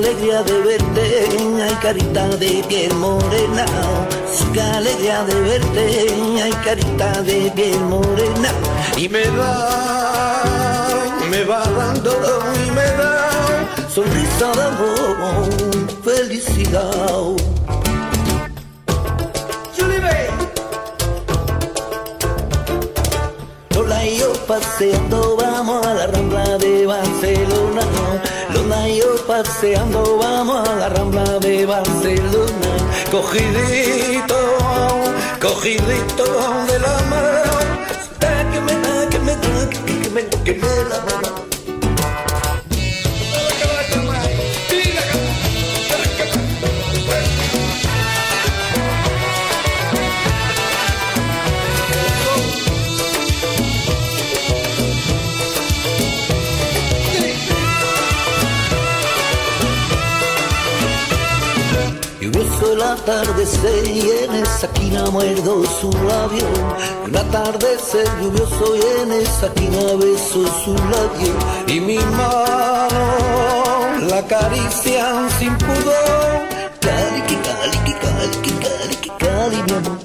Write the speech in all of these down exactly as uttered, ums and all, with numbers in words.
alegría de verte, ay carita de piel morena. Qué alegría de verte, ay carita de piel morena. Y me da, me va dando y me da sonrisa de amor, felicidad. Lola y yo paseando, vamos a la Rambla de Barcelona. Lola y yo paseando, vamos a la Rambla de Barcelona. Cogidito, cogidito de la mano, que me da, que me da, que me, que me, que me la mano. Lluvioso el atardecer y en esa esquina muerdo su labio. Un atardecer lluvioso y en esa esquina beso su labio. Y mi mano la acarician sin pudor. Cali, que cali, que cali, que cali, que cali, mi amor.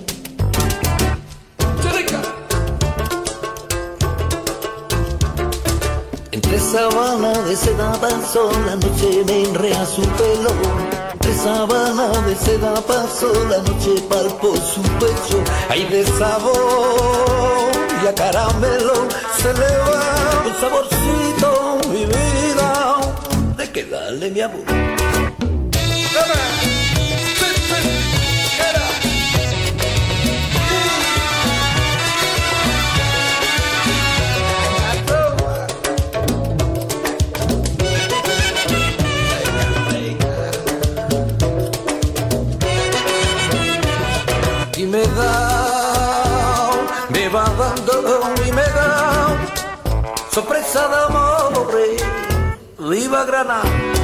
Entre sábanas de seda pasó la noche, me enrea su pelo. Entre sábanas de seda pasó la noche, palpó su pecho. Hay de sabor y a caramelo se le va un saborcito, mi vida, de que darle mi amor. Y me da, me va dando y me da sorpresa de amor, viva Granada.